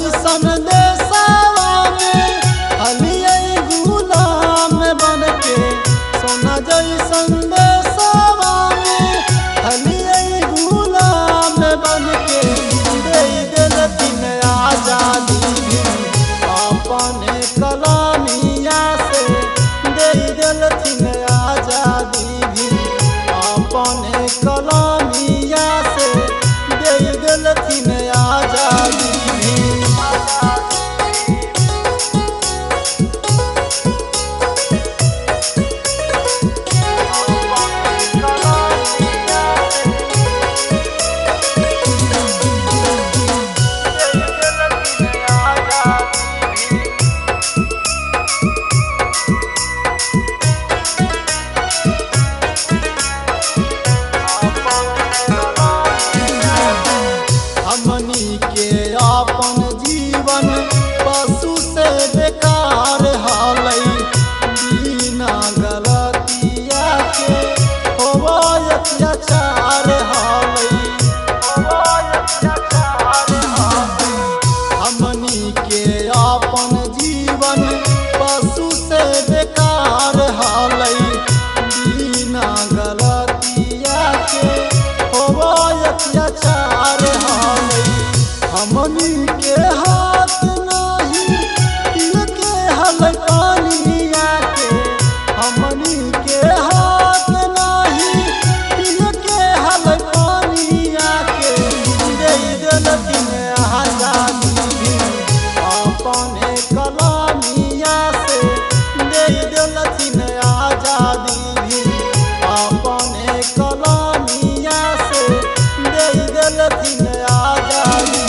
जैसन देशवा में हलियै गुलाम बन के, सोना जैसन देशवा में हलियै गुलाम बन के, दे देलथिन आजादी अपने कलामिया से, दे देलथिन आजादी अपने कलामिया से, दे देलथिन आजादी। हमनी के अपन जीवन पशु से बेकार हालै, बिना गलतिया के होवै अत्याचार हालै, हमनी के अपन जीवन पशु से बेकार हालै, बिना गलतिया के होवै अत्याचार हालै। हमनी के हाथ नहीं के हलै पानिया के, हमनी के हाथ नहीं के हलै पानिया के, दे देलथिन आजादी अपने कलामिया से, दे देलथिन आजादी अपने कलामिया से, दे देलथिन आजादी।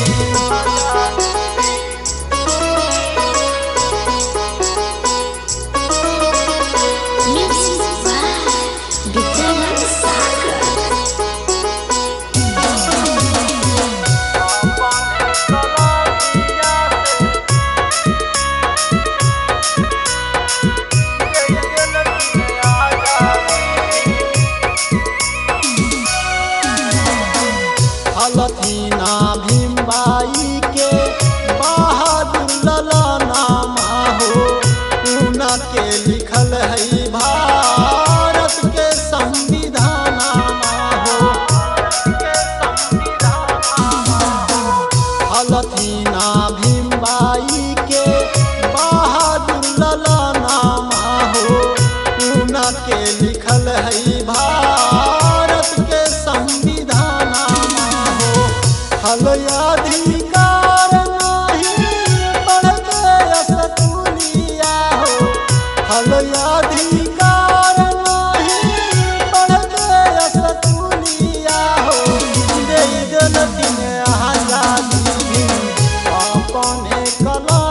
हलथिना भीमबाई के बहादुर ललनामा हो, उनके लिखल है भारत के संविधानमा हो, हलथिना भीमबाई के बहादुर ललनामा हो, उनके लिखल है भारत के संविधानमा हो। हल अधिकार नहीं पढ़ते स्कूलिया हो, हल अधिकार नहीं पढ़ते स्कूलिया हो, दे देलथिन आजादी अपने कला